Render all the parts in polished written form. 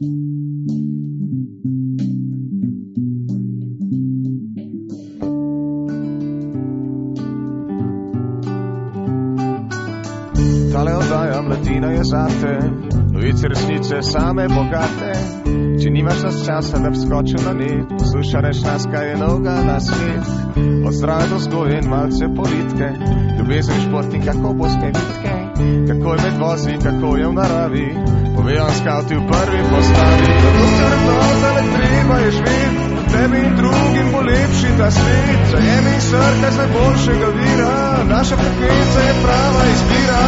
Tale oddaja Mladina je zate, novice resnice same bogate. Če nimaš nas časa, da bi skočil na net, poslušaj reš nas, kaj je novega na svet. Od zdrave do vzgoje in malce politike, ljubezen šport in kako boste bitke, kako je med vozi, kako je v naravi, povejo skavti v prvi postavi. Zato se vrednota ne treba je živeti, tebi in drugim bo lepši ta svet. Zajemi srka z najboljšega vira, naša frekvenca je prava izbira.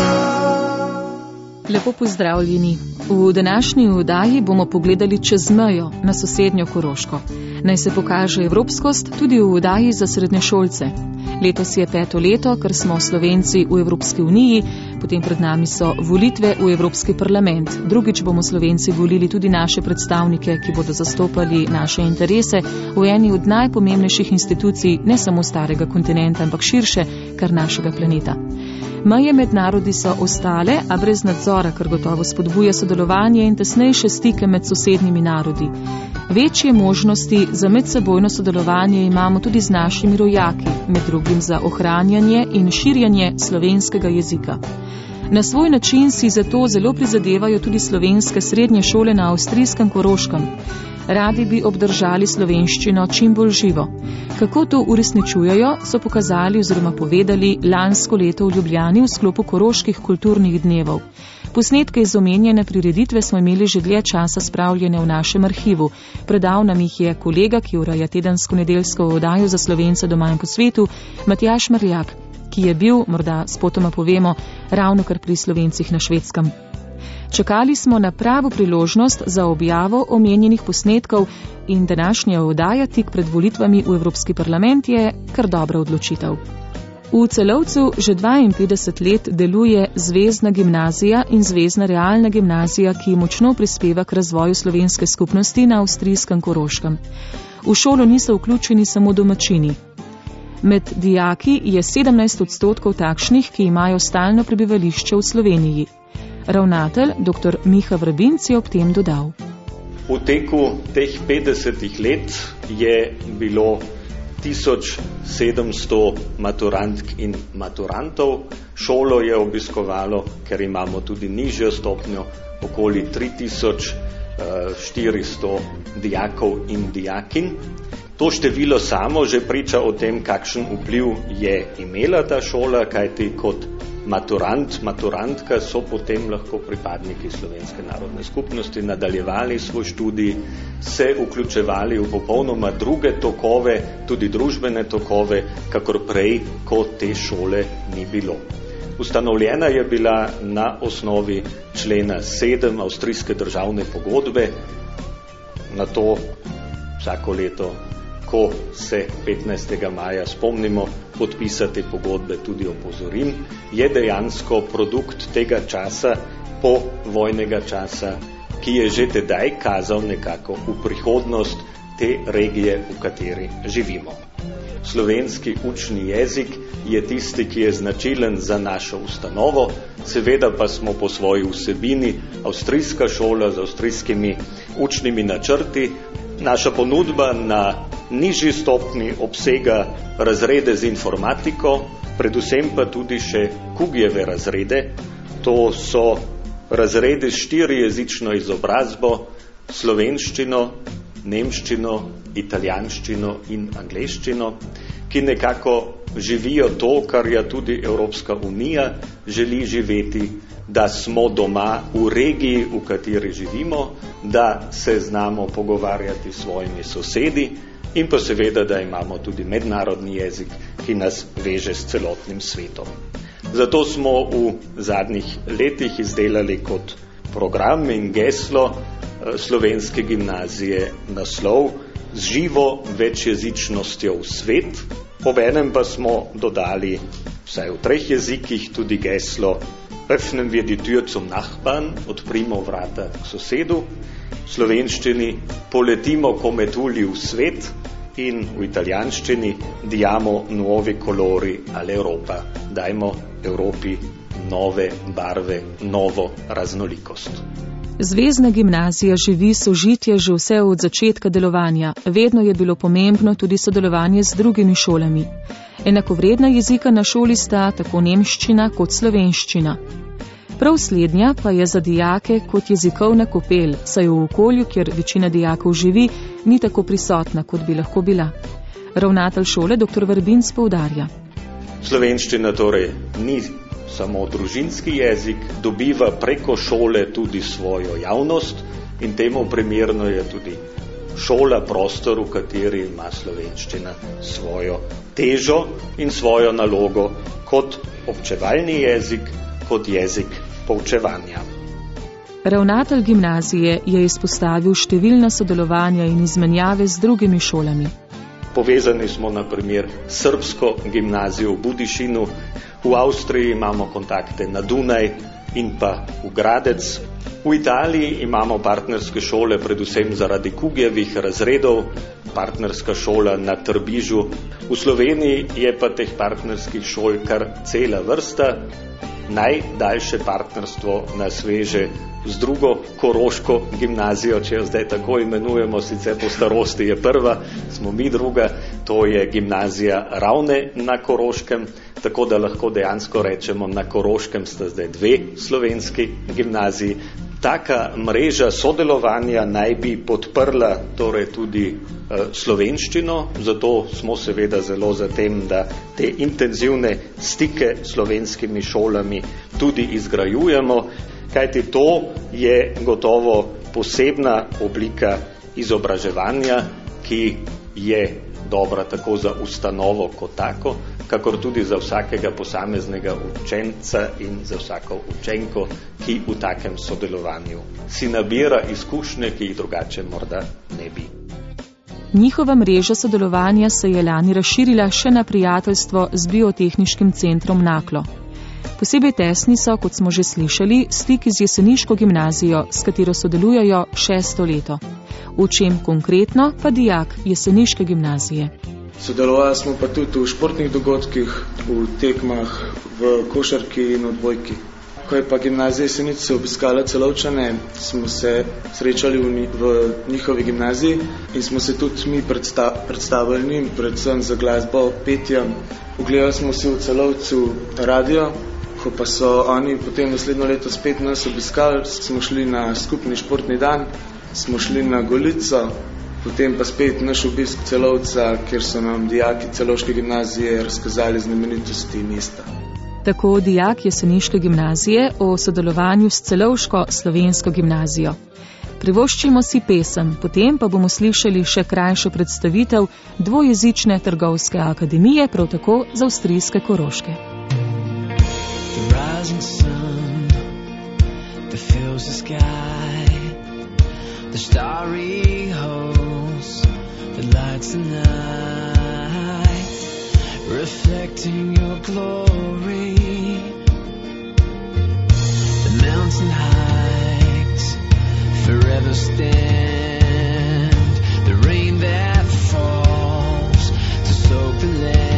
Lepo pozdravljeni. V današnji oddaji bomo pogledali čez mejo na sosednjo Koroško. Naj se pokaže evropskost tudi v oddaji za srednješolce. Letos je 5. leto, ker smo Slovenci v Evropski uniji, potem pred nami so volitve v Evropski parlament. Drugič bomo Slovenci volili tudi naše predstavnike, ki bodo zastopali naše interese v eni od najpomembnejših institucij ne samo starega kontinenta, ampak širše, kar našega planeta. Meje med narodi so ostale, a brez nadzora, kar gotovo spodbuja sodelovanje in tesnejše stike med sosednjimi narodi. Večje možnosti za medsebojno sodelovanje imamo tudi z našimi rojaki, med drugim za ohranjanje in širjanje slovenskega jezika. Na svoj način si zato zelo prizadevajo tudi slovenske srednje šole na avstrijskem Koroškem. Radi bi obdržali slovenščino čim bolj živo. Kako to uresničujejo, so pokazali oziroma povedali lansko leto v Ljubljani v sklopu Koroških kulturnih dnevov. Posnetke iz omenjene prireditve smo imeli že dlje časa spravljene v našem arhivu. Predal nam jih je kolega, ki ureja tedensko nedeljsko oddajo za Slovence doma in po svetu, Matjaž Marjak, ki je bil, morda spotoma povemo, ravnokar pri Slovencih na Švedskem. Čakali smo na pravo priložnost za objavo omenjenih posnetkov in današnja oddaja tik pred volitvami v Evropski parlament je kar dobra odločitev. V Celovcu že 52 let deluje Zvezna gimnazija in Zvezna realna gimnazija, ki močno prispeva k razvoju slovenske skupnosti na avstrijskem Koroškem. V šolo niso vključeni samo domačini. Med dijaki je 17% takšnih, ki imajo stalno prebivališče v Sloveniji. Ravnatelj, dr. Miha Vrbinc, je ob tem dodal. V teku teh 50 let je bilo 1700 maturantk in maturantov. Šolo je obiskovalo, ker imamo tudi nižjo stopnjo, okoli 3400 dijakov in dijakinj. To število samo že priča o tem, kakšen vpliv je imela ta šola, kajti kot maturantka so potem lahko pripadniki Slovenske narodne skupnosti nadaljevali svoj študij, se vključevali v popolnoma druge tokove, tudi družbene tokove, kakor prej, ko te šole ni bilo. Ustanovljena je bila na osnovi člena 7 avstrijske državne pogodbe. Na to vsako leto, ko se 15. maja spomnimo podpisati pogodbe, tudi opozorim, je dejansko produkt tega časa, povojnega časa, ki je že tedaj kazal nekako v prihodnost te regije, v kateri živimo. Slovenski učni jezik je tisti, ki je značilen za našo ustanovo, seveda pa smo po svoji vsebini avstrijska šola z avstrijskimi učnimi načrti. Naša ponudba na nižji stopni obsega razrede z informatiko, predvsem pa tudi še Kugijeve razrede. To so razredi s 4-jezično izobrazbo, slovenščino, nemščino, italijanščino in angleščino, ki nekako živijo to, kar je tudi Evropska unija želi živeti, da smo doma v regiji, v kateri živimo, da se znamo pogovarjati s svojimi sosedi in pa seveda, da imamo tudi mednarodni jezik, ki nas veže s celotnim svetom. Zato smo v zadnjih letih izdelali kot program in geslo slovenske gimnazije naslov z živo večjezičnostjo v svet. Obenem pa smo dodali vsaj v 3 jezikih tudi geslo Öffnen wir die Tür zum Nachbarn, odprimo vrata k sosedu. V slovenščini poletimo come tuli v svet in v italijanščini diamo nuovi colori all'Europa. Dajmo Evropi nove barve, novo raznolikost. Zvezna gimnazija živi sožitje že vse od začetka delovanja. Vedno je bilo pomembno tudi sodelovanje z drugimi šolami. Enakovredna jezika na šoli sta tako nemščina kot slovenščina. Prav slednja pa je za dijake kot jezikovna kopel, saj v okolju, kjer večina dijakov živi, ni tako prisotna, kot bi lahko bila. Ravnatelj šole dr. Vrbinc poudarja. Slovenščina torej ni samo družinski jezik, dobiva preko šole tudi svojo javnost in temu primerno je tudi šola prostor, v kateri ima slovenščina svojo težo in svojo nalogo kot občevalni jezik, kot jezik poučevanja. Ravnatelj gimnazije je izpostavil številna sodelovanja in izmenjave z drugimi šolami. Povezani smo na primer s srbsko gimnazijo v Budišinu, v Avstriji imamo kontakte na Dunaj in pa v Gradec. V Italiji imamo partnerske šole predvsem zaradi Kugijevih razredov, partnerska šola na Trbižu. V Sloveniji je pa teh partnerskih šol kar cela vrsta. Najdaljše partnerstvo nas veže z drugo koroško gimnazijo, če jo zdaj tako imenujemo, sicer po starosti je prva, smo mi druga, to je gimnazija Ravne na Koroškem, tako da lahko dejansko rečemo, na Koroškem sta zdaj dve slovenski gimnaziji. Taka mreža sodelovanja naj bi podprla torej tudi slovenščino, zato smo seveda zelo za tem, da te intenzivne stike s slovenskimi šolami tudi izgrajujemo, kajti to je gotovo posebna oblika izobraževanja, ki je dobra tako za ustanovo kot tako, kakor tudi za vsakega posameznega učenca in za vsako učenko, ki v takem sodelovanju si nabira izkušnje, ki jih drugače morda ne bi. Njihova mreža sodelovanja se je lani razširila še na prijateljstvo z Biotehniškim centrom Naklo. Posebej tesni so, kot smo že slišali, stiki z jeseniško gimnazijo, s katero sodelujejo 6. leto. V čem konkretno pa dijak jeseniške gimnazije? Sodelovali smo pa tudi v športnih dogodkih, v tekmah, v košarki in odbojki. Ko je pa gimnazija Jesenice obiskala Celovčane, smo se srečali v njihovi gimnaziji in smo se tudi mi predstavili njim, predvsem za glasbo, petjem. Ugledali smo si v Celovcu radio, ko pa so oni potem naslednjo leto spet nas obiskali, smo šli na skupni športni dan, smo šli na Golico, potem pa spet naš obisk Celovca, kjer so nam dijaki Celovške gimnazije razkazali znamenitosti mesta. Tako dijak jeseniške gimnazije o sodelovanju s Celovško slovensko gimnazijo. Privoščimo si pesem, potem pa bomo slišali še krajšo predstavitev dvojezične trgovske akademije, prav tako z avstrijske Koroške. The rising sun that fills the sky, the starry host that lights the night, reflecting your glory. The mountain heights forever stand, the rain that falls to soak the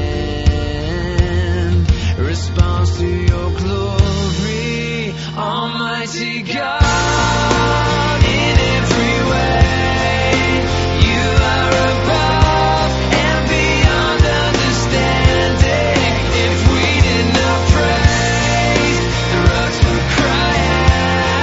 land responds to your glory, Almighty God. In every way you are above and beyond understanding. If we did not praise, the rocks would cry out.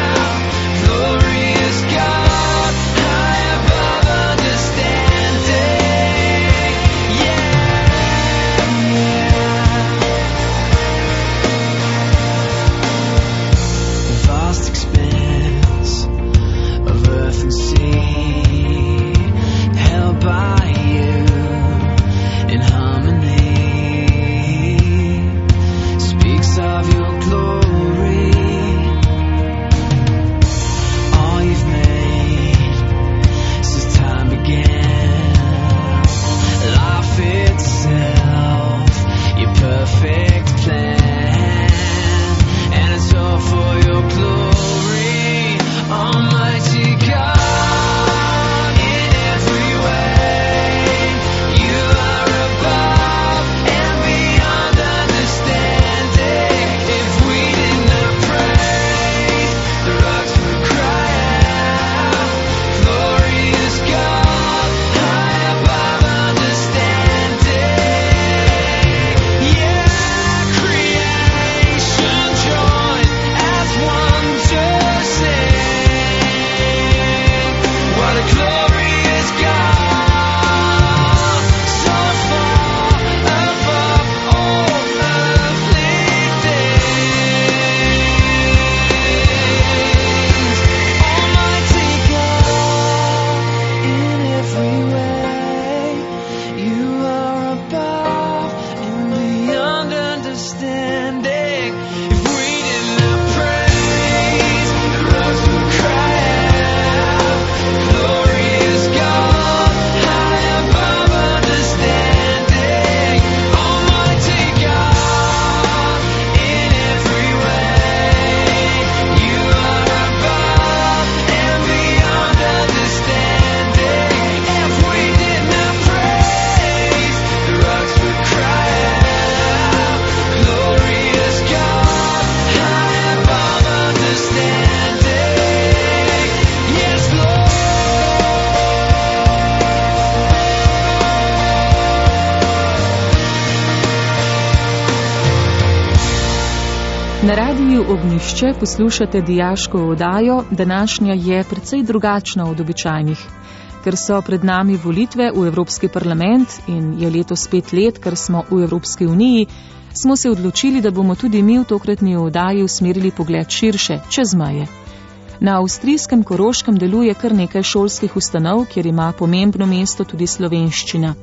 Radiu Ognjišče poslušate dijaško oddajo, današnja je precej drugačna od običajnih. Ker so pred nami volitve v Evropski parlament in je letos 5 let, ker smo v Evropski uniji, smo se odločili, da bomo tudi mi v tokratni oddaji usmerili pogled širše, čez meje. Na avstrijskem Koroškem deluje kar nekaj šolskih ustanov, kjer ima pomembno mesto tudi slovenščina.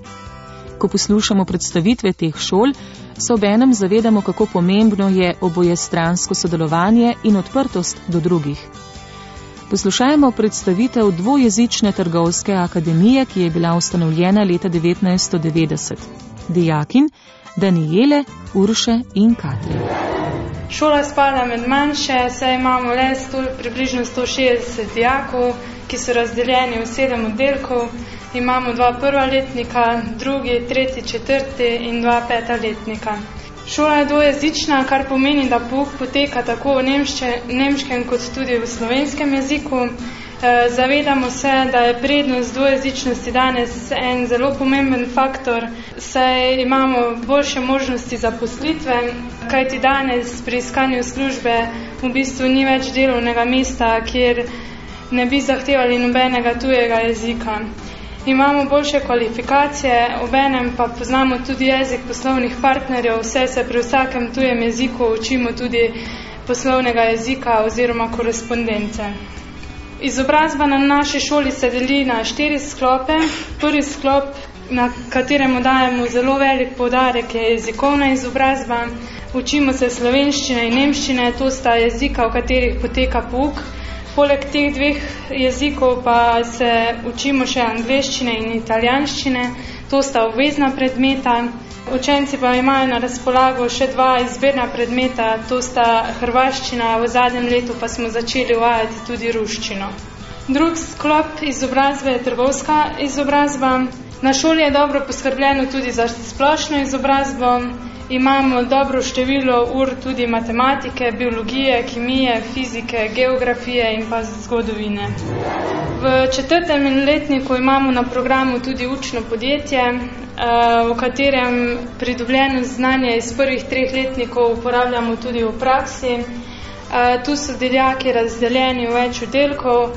Ko poslušamo predstavitve teh šol, se obenem zavedamo, kako pomembno je obojestransko sodelovanje in odprtost do drugih. Poslušajmo predstavitev dvojezične trgovske akademije, ki je bila ustanovljena leta 1990. Dijakin Danijele, Urše in Katre. Šola spada med manjše, saj imamo le približno 160 dijakov, ki so razdeljeni v 7 oddelkov. Imamo 2 prva letnika, 2., 3., 4. in 2 peta letnika. Šola je dvojezična, kar pomeni, da pouk poteka tako v nemškem kot tudi v slovenskem jeziku. Zavedamo se, da je prednost dvojezičnosti danes en zelo pomemben faktor, saj imamo boljše možnosti zaposlitve, kajti danes pri iskanju službe v bistvu ni več delovnega mesta, kjer ne bi zahtevali nobenega tujega jezika. Imamo boljše kvalifikacije, obenem pa poznamo tudi jezik poslovnih partnerjev, vse se pri vsakem tujem jeziku učimo tudi poslovnega jezika oziroma korespondence. Izobrazba na naši šoli se deli na 4 sklope. Prvi sklop, na kateremu dajemo zelo velik poudarek, je jezikovna izobrazba. Učimo se slovenščine in nemščine, to sta jezika, v katerih poteka pouk. Poleg teh 2 jezikov pa se učimo še angleščine in italijanščine, to sta obvezna predmeta. Učenci pa imajo na razpolago še 2 izbirna predmeta, to sta hrvaščina, v zadnjem letu pa smo začeli uvajati tudi ruščino. Drugi sklop izobrazbe je trgovska izobrazba. Na šoli je dobro poskrbljeno tudi za splošno izobrazbo. Imamo dobro število ur tudi matematike, biologije, kemije, fizike, geografije in pa zgodovine. V 4. letniku imamo na programu tudi učno podjetje, v katerem pridobljeno znanje iz prvih 3 letnikov uporabljamo tudi v praksi. Tu so dijaki razdeljeni v več oddelkov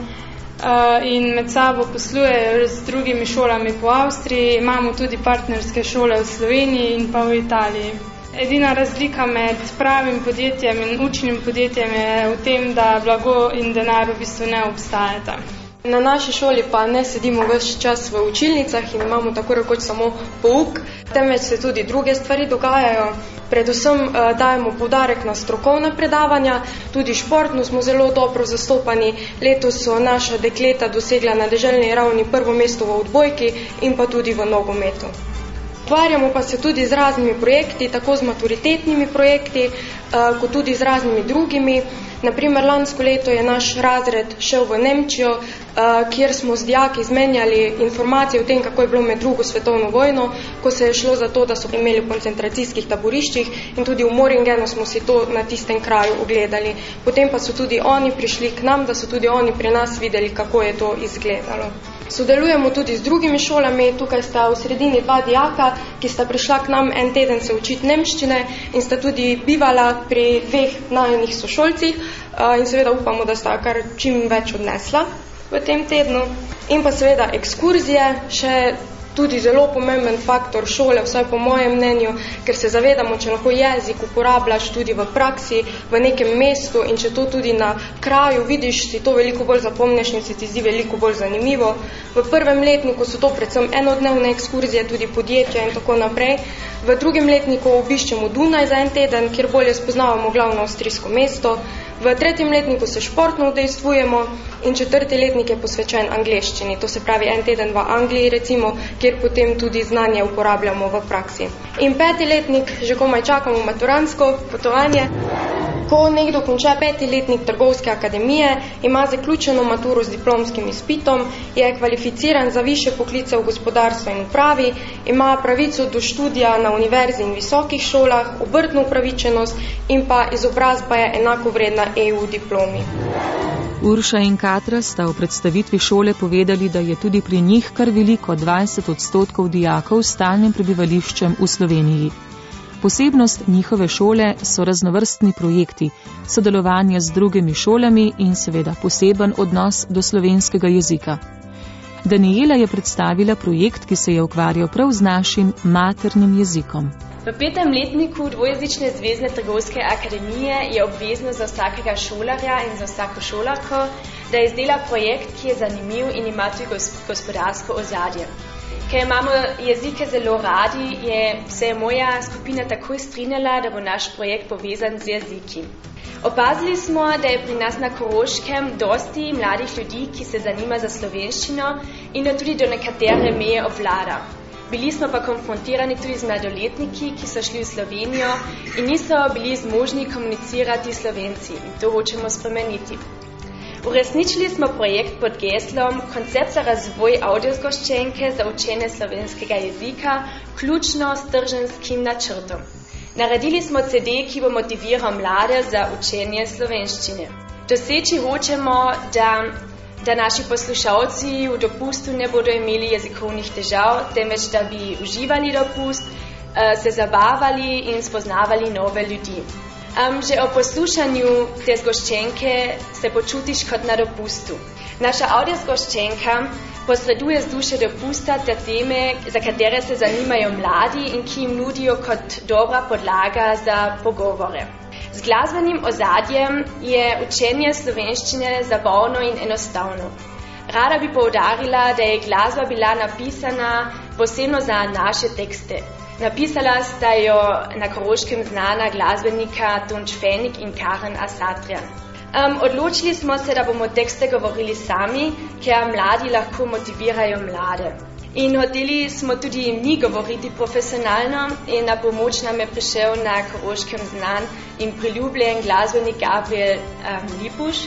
in med sabo poslujejo z drugimi šolami po Avstriji. Imamo tudi partnerske šole v Sloveniji in pa v Italiji. Edina razlika med pravim podjetjem in učnim podjetjem je v tem, da blago in denar v bistvu ne obstajata. Na naši šoli pa ne sedimo ves čas v učilnicah in imamo tako rekoč samo pouk, temveč se tudi druge stvari dogajajo. Predvsem dajemo poudarek na strokovna predavanja, tudi športno smo zelo dobro zastopani. Letos so naša dekleta dosegla na deželni ravni 1. mesto v odbojki in pa tudi v nogometu. Ukvarjamo pa se tudi z raznimi projekti, tako z maturitetnimi projekti, kot tudi z raznimi drugimi. Naprimer, lansko leto je naš razred šel v Nemčijo, kjer smo z dijaki izmenjali informacije o tem, kako je bilo med 2. svetovno vojno, ko se je šlo za to, da so imeli v koncentracijskih taboriščih in tudi v Moringenu smo si to na tistem kraju ogledali. Potem pa so tudi oni prišli k nam, da so tudi oni pri nas videli, kako je to izgledalo. Sodelujemo tudi z drugimi šolami, tukaj sta v sredini 2 dijaka, ki sta prišla k nam en teden se učiti nemščine in sta tudi bivala pri 2 najinih sošolcih in seveda upamo, da sta kar čim več odnesla v tem tednu. In pa seveda ekskurzije, še tudi zelo pomemben faktor šole, vsaj po mojem mnenju, ker se zavedamo, če lahko jezik uporabljaš tudi v praksi, v nekem mestu in če to tudi na kraju vidiš, si to veliko bolj zapomniš in se ti zdi veliko bolj zanimivo. V 1. letniku so to predvsem enodnevne ekskurzije, tudi podjetja in tako naprej. V 2. letniku obiščemo Dunaj za en teden, kjer bolje spoznavamo glavno avstrijsko mesto. V 3. letniku se športno udejstvujemo in 4. letnik je posvečen angleščini, to se pravi en teden v Angliji recimo, kjer potem tudi znanje uporabljamo v praksi. In 5. letnik, že komaj čakamo maturantsko potovanje. Ko nekdo konča 5. letnik trgovske akademije, ima zaključeno maturo z diplomskim izpitom, je kvalificiran za višje poklice v gospodarstvu in upravi, ima pravico do študija na univerzi in visokih šolah, obrtno upravičenost in pa izobrazba je enako vredna EU diplomi. Urša in Katra sta v predstavitvi šole povedali, da je tudi pri njih kar veliko 20% dijakov s stalnim prebivališčem v Sloveniji. Posebnost njihove šole so raznovrstni projekti, sodelovanje z drugimi šolami in seveda poseben odnos do slovenskega jezika. Daniela je predstavila projekt, ki se je ukvarjal prav z našim maternim jezikom. V 5. letniku dvojezične zvezne trgovske akademije je obvezno za vsakega šolarja in za vsako šolarko, da izdela projekt, ki je zanimiv in ima tudi gospodarsko ozadje. Ker imamo jezike zelo radi, se je moja skupina takoj strinjala, da bo naš projekt povezan z jeziki. Opazili smo, da je pri nas na Koroškem dosti mladih ljudi, ki se zanima za slovenščino in da tudi do nekatere meje obvlada. Bili smo pa konfrontirani tudi z mladoletniki, ki so šli v Slovenijo in niso bili zmožni komunicirati s Slovenci in to hočemo spremeniti. Uresničili smo projekt pod geslom Koncept za razvoj avdiozgoščenke za učenje slovenskega jezika, ključno s trženskim načrtom. Naredili smo CD, ki bo motiviral mlade za učenje slovenščine. Doseči hočemo, da naši poslušalci v dopustu ne bodo imeli jezikovnih težav, temveč da bi uživali dopust, se zabavali in spoznavali nove ljudi. Že o poslušanju te zgoščenke se počutiš kot na dopustu. Naša avdiozgoščenka posreduje vzdušje dopusta ter teme, za katere se zanimajo mladi in ki jim nudijo kot dobra podlaga za pogovore. Z glasbenim ozadjem je učenje slovenščine zabavno in enostavno. Rada bi poudarila, da je glasba bila napisana posebno za naše tekste. Napisala sta jo na Koroškem znana glasbenika Tonč Fenik in Karen Asatrian. Odločili smo se, da bomo tekste govorili sami, ker mladi lahko motivirajo mlade. In hoteli smo tudi mi govoriti profesionalno in na pomoč nam je prišel na Koroškem znan in priljubljen glasbenik Gabriel Lipuš,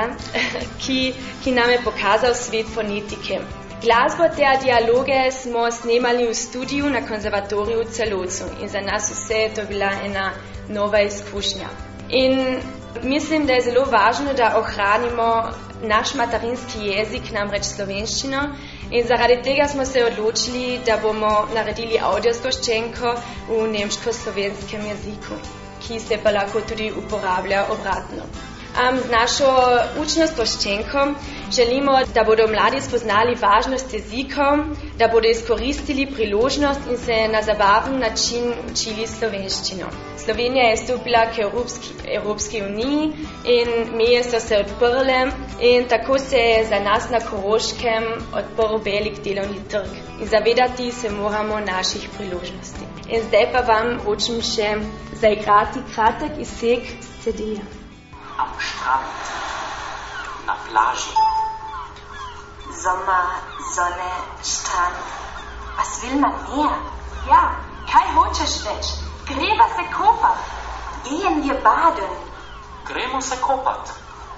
ki nam je pokazal svet fonetike. Glasbo te dialoge smo snemali v studiu na konzervatoriju v Celovcu in za nas vse je to bila ena nova izkušnja. In mislim, da je zelo važno, da ohranimo naš materinski jezik, namreč slovenščino, in zaradi tega smo se odločili, da bomo naredili avdiozgoščenko v nemško-slovenskem jeziku, ki se pa lahko tudi uporablja obratno. Z našo učno zgoščenko želimo, da bodo mladi spoznali važnost jezikov, da bodo izkoristili priložnost in se na zabaven način učili slovenščino. Slovenija je stopila k Evropski uniji in meje so se odprle in tako se je za nas na Koroškem odprl velik delovni trg. In zavedati se moramo naših priložnosti. In zdaj pa vam hočem še zaigrati kratek izsek z CD-ja. Am Strand, na Plaži. Sommer, Sonne, Strand. Was will man mehr? Ja, kaj hočeš več? Greva se kopat. Gehen wir baden. Gremo se kopat.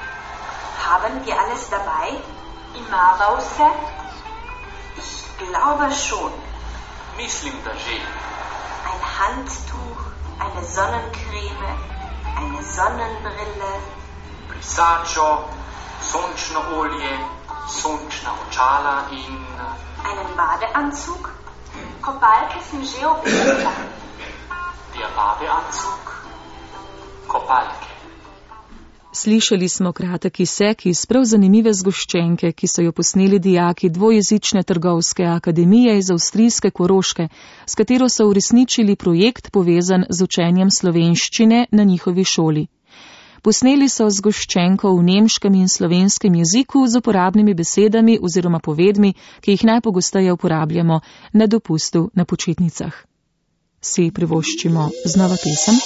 Haben wir alles dabei? Ima vse? Ich glaube schon. Mislim, da že. Ein Handtuch, eine Sonnencreme, eine Sonnenbrille, brisačo, sončno olje, sončna očala in einen Badeanzug. Kopalke sem že obvezla. Der Badeanzug, kopalke. Slišali smo kratek izsek iz prav zanimive zgoščenke, ki so jo posneli dijaki dvojezične trgovske akademije iz avstrijske Koroške, s katero so uresničili projekt povezan z učenjem slovenščine na njihovi šoli. Posneli so zgoščenko v nemškem in slovenskem jeziku z uporabnimi besedami oziroma povedmi, ki jih najpogosteje uporabljamo na dopustu na počitnicah. Si privoščimo znova pesem?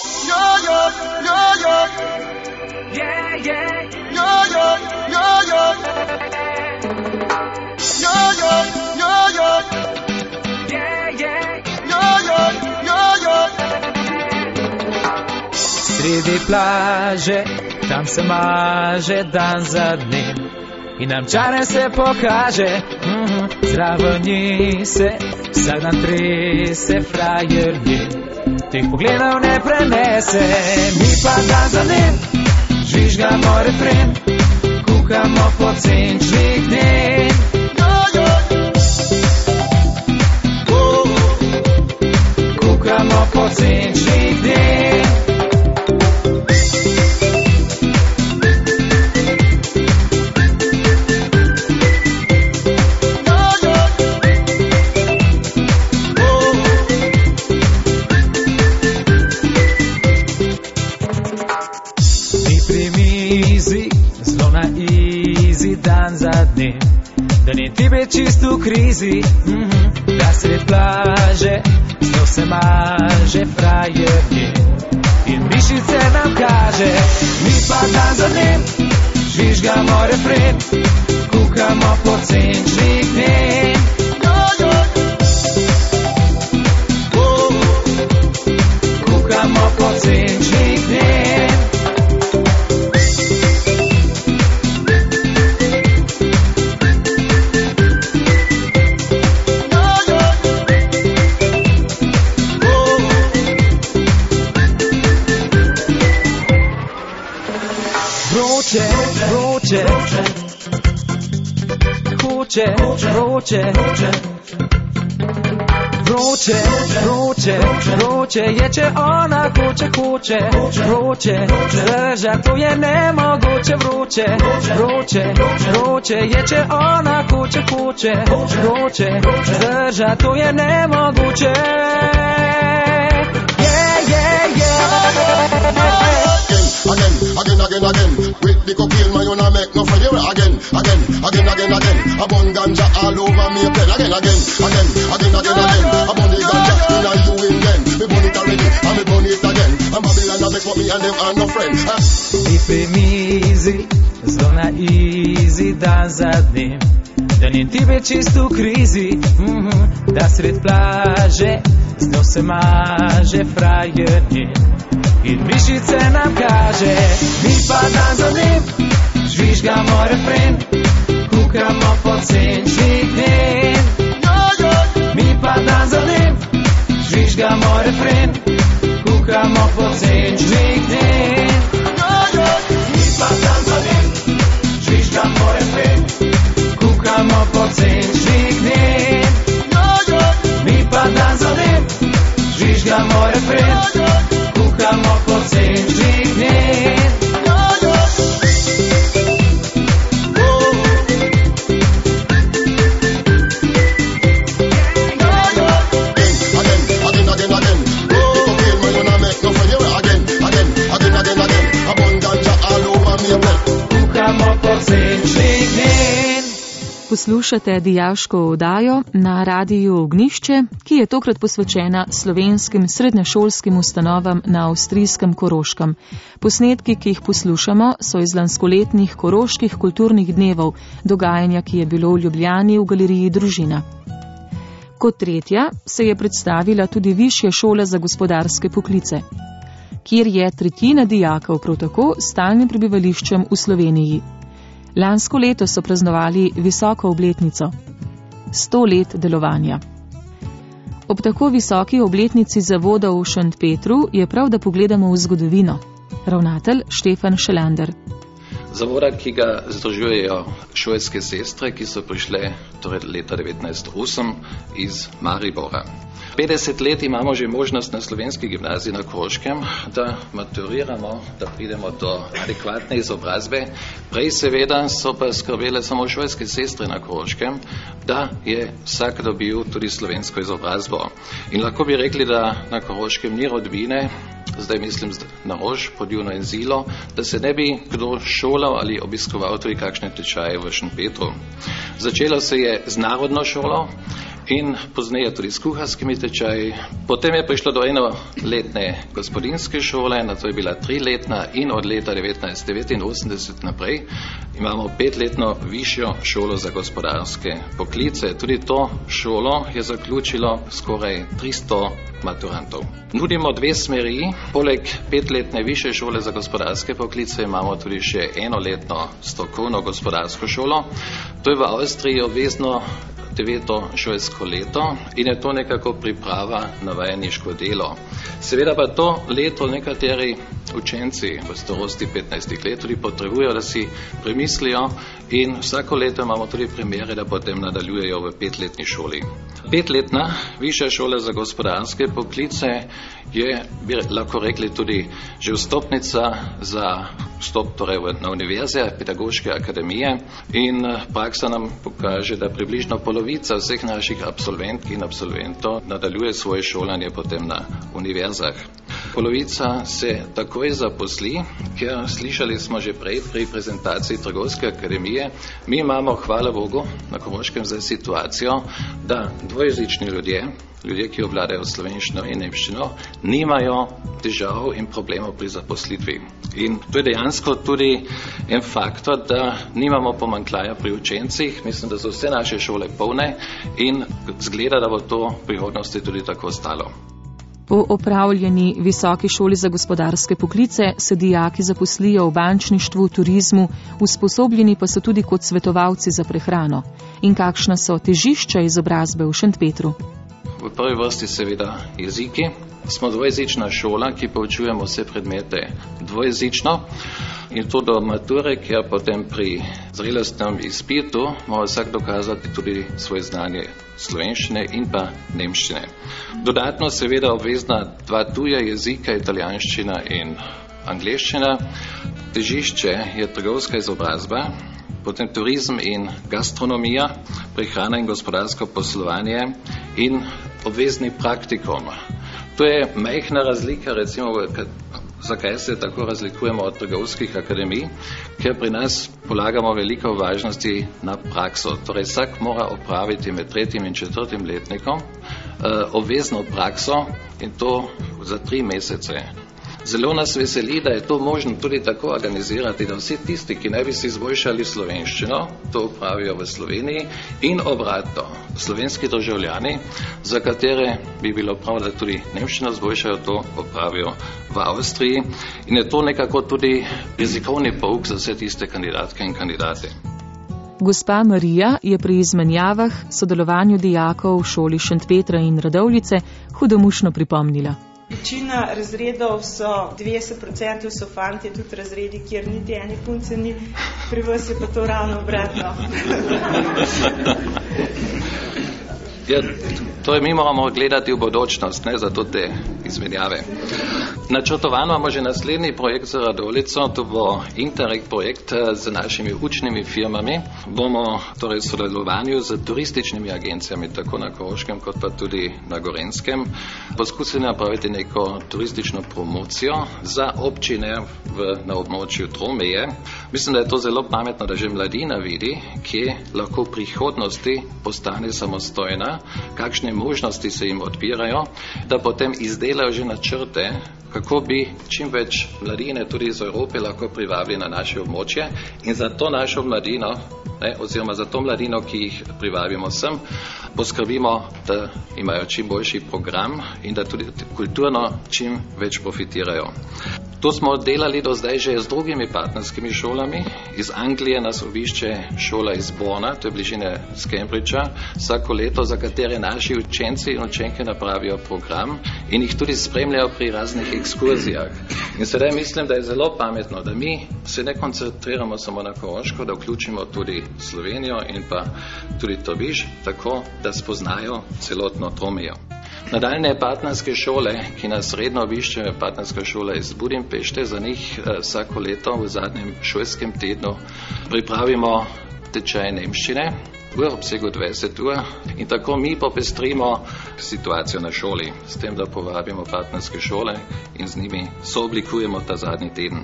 Sredi plaže, tam se maže dan za dnem in nam čane se pokaže, zraven njih se vsak dan trese frajer njen, teh pogledov ne prenese, mi pa dan za dnem žvižgamo refren, kuhamo pocenčnih dnen. Kuhamo pocenčnih senčnih dneh. Dan za dnem, da ni tebe čisto v krizi, da sred plaže, z njo se maže frajerje in mišice nam kaže. Mi pa dan za dnem žvižgamo refren, kukamo po senčnih dneh. Kukamo po senčnih dneh. Vroče je, če ona hoče, zdrža, to je nemogoče. Vroče je, če ona hoče, zdrža, to je nemogoče. Again. With the cocaine, man, you not make no for you. Again. A bun ganja all over me, again. A bun the ganja, in a you in then. Me bun it already, and me bun it again. And Babylon a make for me and them are no friend. Lipe mizi, zelo na easy, dan za dnem. Da ni tebe čisto v krizi, da sred plaže, z njo se maže frajerje in mišice nam kaže. Mi pa dan za dnem žvižgamo refren, kukamo po senčnih dneh. Mi pa dan za dnem žvižgamo refren, kukamo po senčnih dneh. Mi pa dan za dnem žvižgamo refren, kukamo po senčnih dneh. Mi pa dan za dnem žvižgamo refren, kukamo po senčnih dneh. Poslušate dijaško oddajo na radiju Ognjišče, ki je tokrat posvečena slovenskim srednješolskim ustanovam na avstrijskem Koroškem. Posnetki, ki jih poslušamo, so iz lanskoletnih koroških kulturnih dnevov, dogajanja, ki je bilo v Ljubljani v galeriji Družina. Kot tretja se je predstavila tudi Višja šola za gospodarske poklice, kjer je tretjina dijakov prav tako s stalnim prebivališčem v Sloveniji. Lansko leto so praznovali visoko obletnico, 100 let delovanja. Ob tako visoki obletnici zavoda v Šentpetru je prav, da pogledamo v zgodovino. Ravnatelj Štefan Šelander. Zavoda, ki ga združujejo šolske sestre, ki so prišle leta 1908 iz Maribora. 50 let imamo že možnost na slovenski gimnaziji na Koroškem, da maturiramo, da pridemo do adekvatne izobrazbe. Prej seveda so pa skrbele samo šolske sestre na Koroškem, da je vsak dobil tudi slovensko izobrazbo. In lahko bi rekli, da na Koroškem ni rodbine, zdaj mislim na Rož, Podjuvno in Zilo, da se ne bi kdo šolal ali obiskoval tudi kakšne tečaje v Šentpetru. Začelo se je z narodno šolo in pozneje tudi s kuharskimi tečaji. Potem je prišlo do enoletne gospodinske šole, nato je bila 3-letna in od leta 1989 naprej imamo 5-letno višjo šolo za gospodarske poklice. Tudi to šolo je zaključilo skoraj 300 maturantov. Nudimo 2 smeri, poleg 5-letne višje šole za gospodarske poklice imamo tudi še 1-letno strokovno gospodarsko šolo. To je v Avstriji obvezno 9. šolsko leto in je to nekako priprava na vajeniško delo. Seveda pa to leto nekateri učenci v starosti 15 let tudi potrebujejo, da si premislijo in vsako leto imamo tudi primere, da potem nadaljujejo v 5-letni šoli. 5-letna višja šola za gospodarske poklice je, bi lahko rekli, tudi že vstopnica za vstop torej na univerze, pedagoške akademije in praksa nam pokaže, da približno polovica vseh naših absolventk in absolventov nadaljuje svoje šolanje potem na univerzah. Polovica se takoj zaposli, ker slišali smo že prej pri prezentaciji Trgovske akademije, mi imamo, hvala Bogu, na Koroškem za situacijo, da dvojezični ljudje, ki obvladajo slovenščino in nemščino, nimajo težav in problemov pri zaposlitvi. In to je dejansko tudi en faktor, da nimamo pomanjkljaja pri učencih. Mislim, da so vse naše šole polne in zgleda, da bo to v prihodnosti tudi tako ostalo. Po opravljeni visoki šoli za gospodarske poklice se dijaki zaposlijo v bančništvu, turizmu, usposobljeni pa so tudi kot svetovalci za prehrano. In kakšna so težišča izobrazbe v Šentpetru? V prvi vrsti seveda jeziki. Smo dvojezična šola, ki poučujemo vse predmete dvojezično in to do mature, ker potem pri zrelostnem izpitu mora vsak dokazati tudi svoje znanje slovenščine in pa nemščine. Dodatno seveda obvezna 2 tuja jezika, italijanščina in angleščina. Težišče je trgovska izobrazba, potem turizem in gastronomija, prehrana in gospodarsko poslovanje in obvezni praktikum. To je majhna razlika, recimo, zakaj se tako razlikujemo od trgovskih akademij, ker pri nas polagamo veliko važnosti na prakso. Torej, vsak mora opraviti med 3. in 4. letnikom obvezno prakso in to za 3 mesece. Zelo nas veseli, da je to možno tudi tako organizirati, da vsi tisti, ki naj bi si izboljšali slovenščino, to upravijo v Sloveniji in obratno. Slovenski državljani, za katere bi bilo prav, da tudi nemščino izboljšajo, to opravijo v Avstriji in je to nekako tudi jezikovni pouk za vse tiste kandidatke in kandidate. Gospa Marija je pri izmenjavah, sodelovanju dijakov v šoli Šentpetra in Radovljice hudomušno pripomnila. Večina razredov so 90% so fantje, tudi razredi, kjer niti ene punce ni, pri vas je pa to ravno obratno. Ja, to je, mi moramo gledati v bodočnost, ne, zato te izmenjave. Načrtovano imamo že naslednji projekt za Radovljico, to bo Interreg projekt z našimi učnimi firmami. Bomo torej v sodelovanju z turističnimi agencijami, tako na Koroškem kot pa tudi na Gorenjskem, poskusili napraviti neko turistično promocijo za občine na območju Tromeje. Mislim, da je to zelo pametno, da že mladina vidi, kje lahko v prihodnosti postane samostojna, kakšne možnosti se jim odpirajo, da potem izdelajo že načrte, kako bi čim več mladine tudi iz Evrope lahko privabili na naše območje in za to našo mladino, oziroma za to mladino, ki jih privabimo sem, poskrbimo, da imajo čim boljši program in da tudi kulturno čim več profitirajo. To smo delali do zdaj že z drugimi partnerskimi šolami. Iz Anglije nas obišče šola iz Bona, to je bližine z Cambridgea, vsako leto, za katere naši učenci in učenke napravijo program in jih tudi spremljajo pri raznih ekskurzijah. In sedaj mislim, da je zelo pametno, da mi se ne koncentriramo samo na Koroško, da vključimo tudi Slovenijo in pa tudi Trbiž, tako da spoznajo celotno Tromejo. Nadaljne partnerske šole, ki nas redno obiščejo, partnerska šola iz Budimpešte, za njih vsako leto v zadnjem šolskem tednu pripravimo tečaj nemščine v obsegu 20 ur in tako mi popestrimo situacijo na šoli, s tem, da povabimo partnerske šole in z njimi sooblikujemo ta zadnji teden.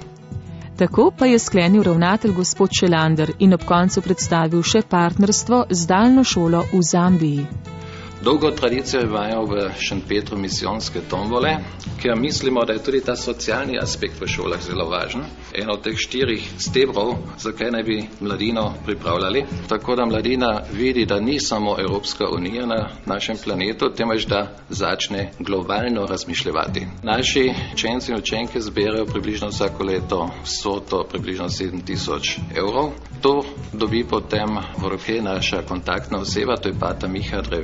Tako pa je sklenil ravnatelj gospod Šelander in ob koncu predstavil še partnerstvo z daljno šolo v Zambiji. Dolgo tradicijo imajo v Šentpetru misijonske tombole, ker mislimo, da je tudi ta socialni aspekt v šolah zelo važen. En od teh 4 stebrov, zakaj naj bi mladino pripravljali, tako da mladina vidi, da ni samo Evropska unija na našem planetu, temveč da začne globalno razmišljati. Naši učenci in učenke zberajo približno vsako leto vsoto približno 7.000 evrov. To dobi potem v roke naša kontaktna oseba, to je Pata Miha Drevenšek,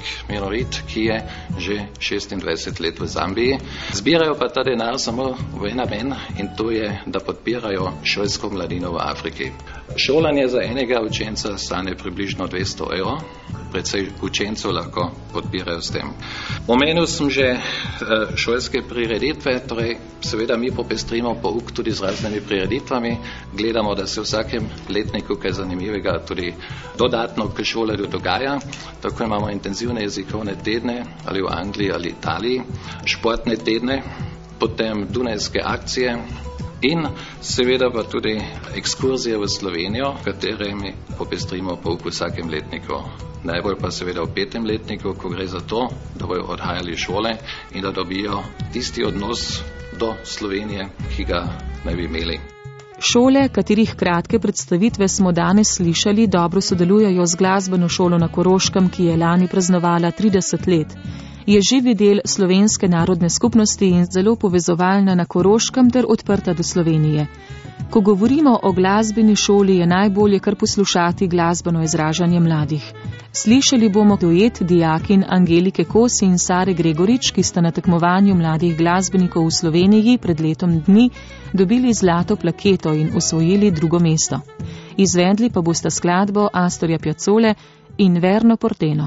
Minorit, ki je že 26 let v Zambiji. Zbirajo pa ta denar samo v en namen in to je, da podpirajo šolsko mladino v Afriki. Šolanje za enega učenca stane približno 200 €, precej učencev lahko podpirajo s tem. Omenil sem že šolske prireditve, torej seveda mi popestrimo pouk tudi z raznimi prireditvami, gledamo, da se v vsakem letniku kaj zanimivega tudi dodatno k šolarju dogaja. Tako imamo intenzivne jezikovne tedne ali v Angliji ali Italiji, športne tedne, potem dunajske akcije in seveda pa tudi ekskurzije v Slovenijo, katerimi popestrimo pouk v vsakem letniku. Najbolj pa seveda v 5. letniku, ko gre za to, da bojo odhajali šole in da dobijo tisti odnos do Slovenije, ki ga naj bi imeli. Šole, katerih kratke predstavitve smo danes slišali, dobro sodelujejo z glasbeno šolo na Koroškem, ki je lani praznovala 30 let. Je živi del slovenske narodne skupnosti in zelo povezovalna na Koroškem ter odprta do Slovenije. Ko govorimo o glasbeni šoli, je najbolje kar poslušati glasbeno izražanje mladih. Slišali bomo duet dijakin Angelike Kos in Sare Gregorič, ki sta na tekmovanju mladih glasbenikov v Sloveniji pred letom dni dobili zlato plaketo in osvojili 2. mesto. Izvedli pa bosta skladbo Astorja Piazzole in Verno Porteno.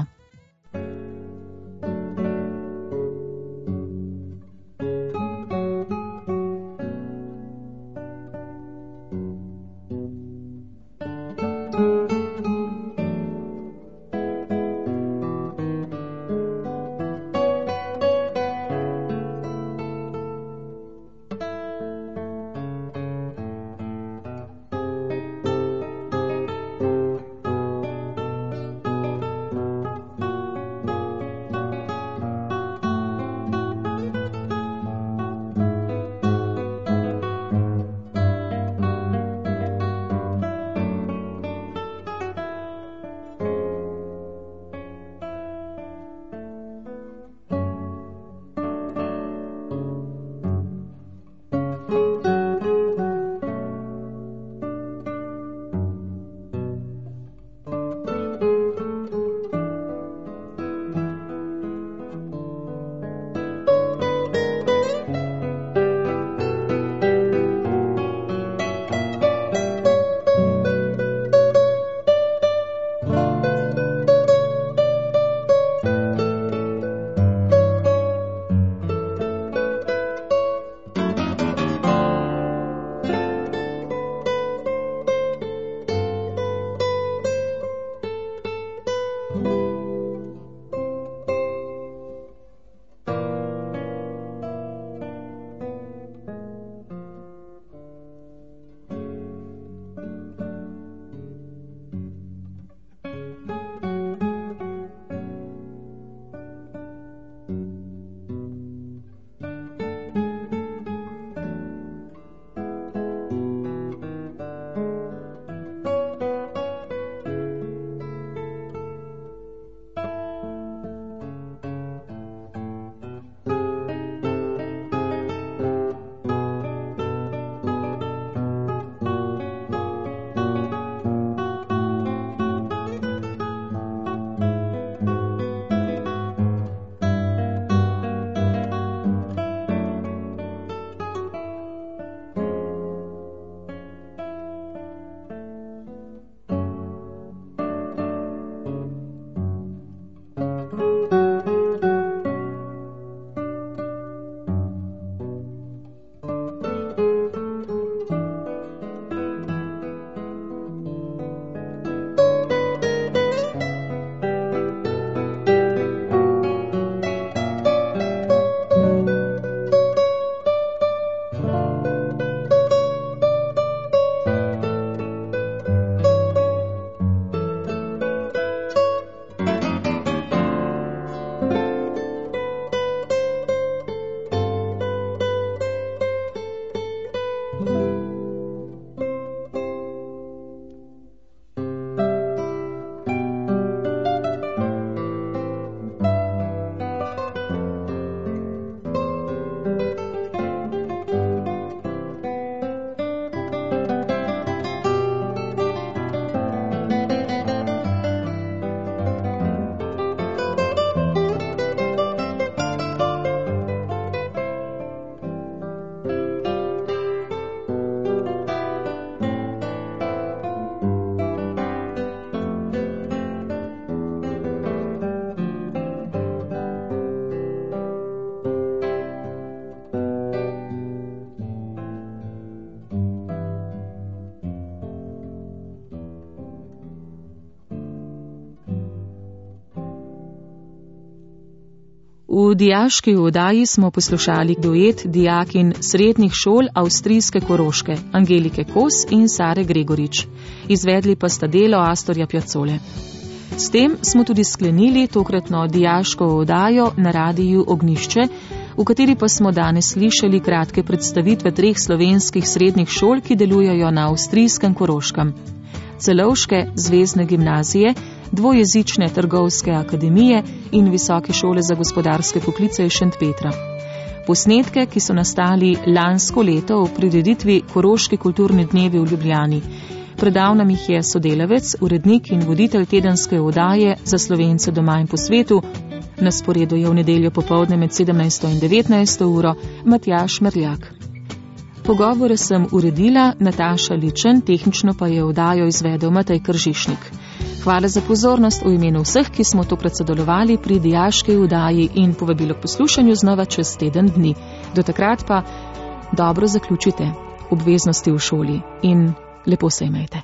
V dijaški oddaji smo poslušali duet dijakinj srednjih šol avstrijske Koroške, Angelike Kos in Sare Gregorič. Izvedli pa sta delo Astorja Piazzole. S tem smo tudi sklenili tokratno dijaško oddajo na radiju Ognjišče, v kateri pa smo danes slišali kratke predstavitve 3 slovenskih srednjih šol, ki delujejo na avstrijskem Koroškem. Celovške zvezne gimnazije, dvojezične trgovske akademije in Visoke šole za gospodarske poklice iz Šentpetra. Posnetke, ki so nastali lansko leto v prireditvi Koroški kulturni dnevi v Ljubljani. Predal nam jih je sodelavec, urednik in voditelj tedenske oddaje za Slovence doma in po svetu. Na sporedu je v nedeljo popoldne med 17. in 19. uro Matjaž Merljak. Pogovore sem uredila Nataša Ličen, tehnično pa je oddajo izvedel Matej Kržišnik. Hvala za pozornost v imenu vseh, ki smo tokrat sodelovali pri dijaški oddaji in povabilo k poslušanju znova čez teden dni. Do takrat pa dobro zaključite obveznosti v šoli in lepo se imejte.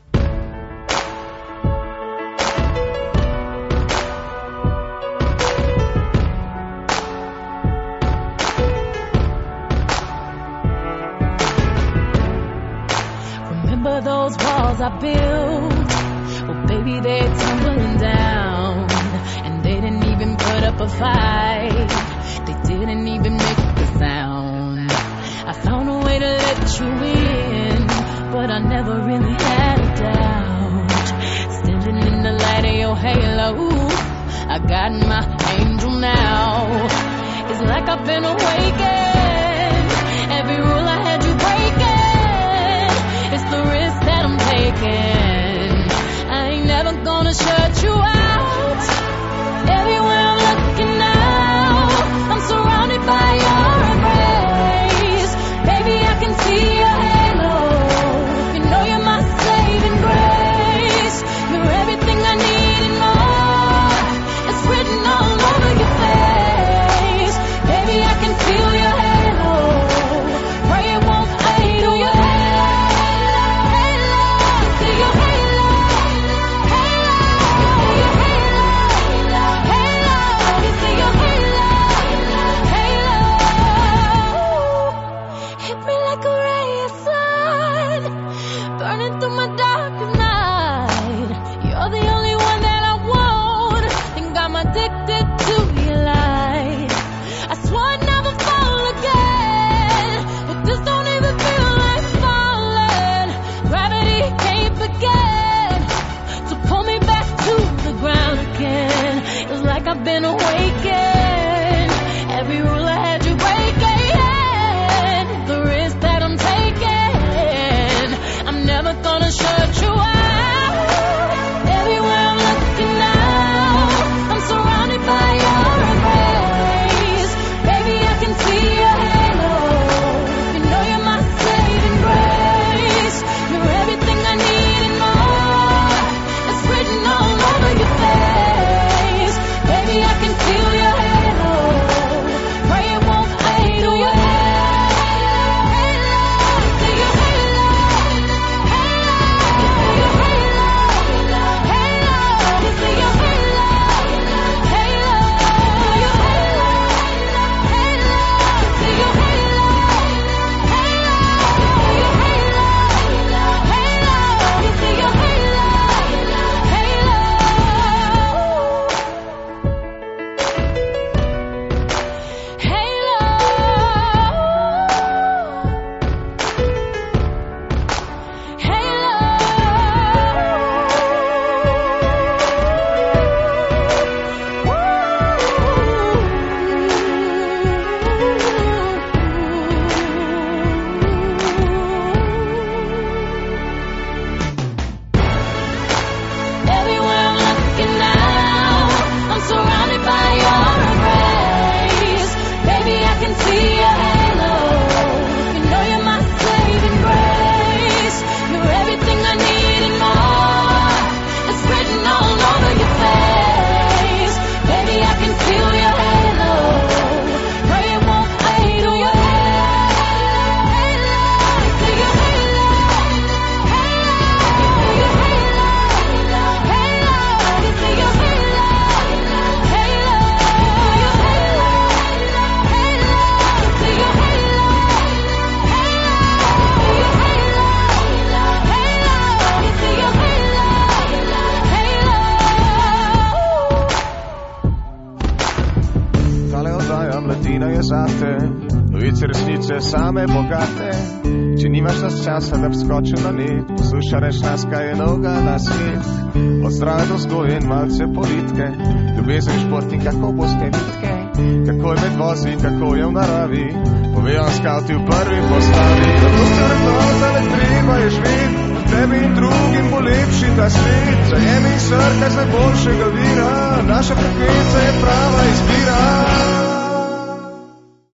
Those walls I built, well baby they're tumbling down, and they didn't even put up a fight, they didn't even make a sound. I found a way to let you in, but I never really had a doubt. Standing in the light of your halo, I got my angel now. It's like I've been awakened, every rule I had you breaking. It's the risk that I'm taking. I ain't never gonna shut you out. Everywhere I'm looking now, I'm surrounded by your embrace. Baby, I can see your halo. You know you're my saving grace. You're everything I need and more. It's written all over your face. Baby, I can feel your halo. Pray it won't fade away. I've been awakened, every rule I had you breaking, the risk that I'm taking, I'm never gonna shut you out. Everywhere I'm looking now, I'm surrounded by your embrace. Baby, I can see your halo. You know you're my saving grace. You're everything I need and more. It's written all over your face. Baby, I can feel your zate, novice resnice same bogate. Če nimaš nas časa, da bi skočil na nit, poslušaj reš nas, kaj je novega na svet. Od zdrave do vzgoje in malce politike, ljubezen šport in kako boste bitke, kako je med vozi, kako je v naravi, povejo skauti v prvi postavi. Zato se vrednota ne treba je živeti, tebi in drugim bo lepši ta svet. Zajemi srka z najboljšega vira, naša frekvenca je prava izbira.